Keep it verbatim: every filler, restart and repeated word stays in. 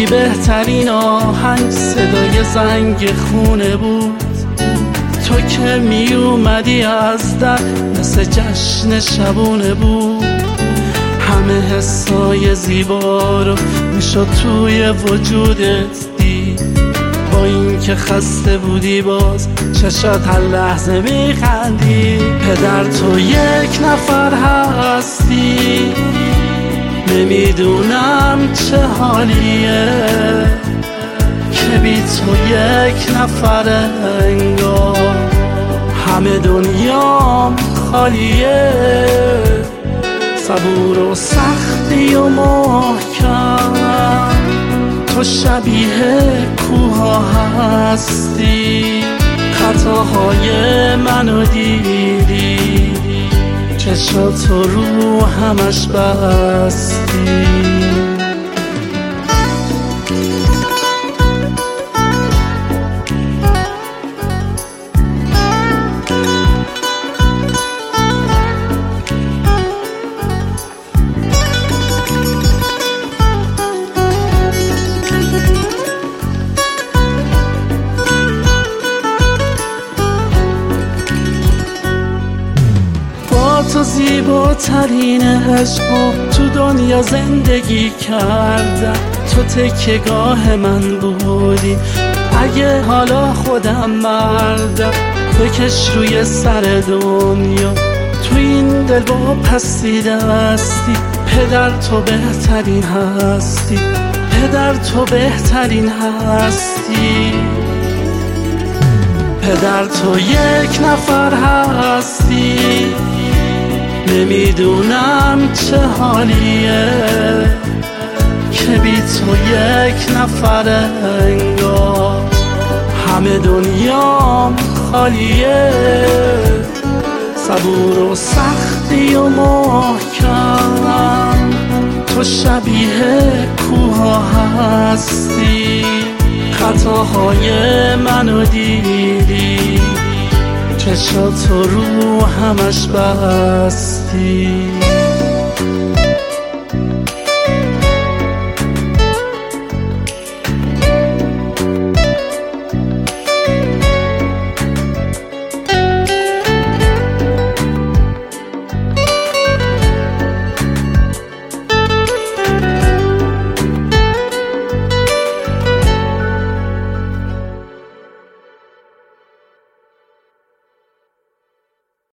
بهترین آهنگ صدای زنگ خونه بود. تو که می اومدی از در مثل جشن شبونه بود. همه حسای زیبا رو میشد توی وجودت دید. با این که خسته بودی باز چشات هر لحظه میخندی. پدر تو یک نفر هستی، نمیدونم چه حالیه که بی تو یک نفر انگار همه دنیام خالیه. صبور و سختی و محکم تو شبیه کوها هستی. خطاهای منو دیدی، چشاتو رو همش بستی. تو زیباترین عشقو تو دنیا زندگی کردم. تو تکیه‌گاه من بودی اگه حالا خودم مردم. بکش روی سر دنیا تو این دل با پستی دستی. پدر تو بهترین هستی، پدر تو بهترین هستی. پدر تو یک نفر هستی، نمیدونم چه حالیه که بی تو یک نفر انگار همه دنیام خالیه. صبور و سختی و محکم تو شبیه کوها هستی. خطاهای منو دیدی، چشاتو رو همش بستی.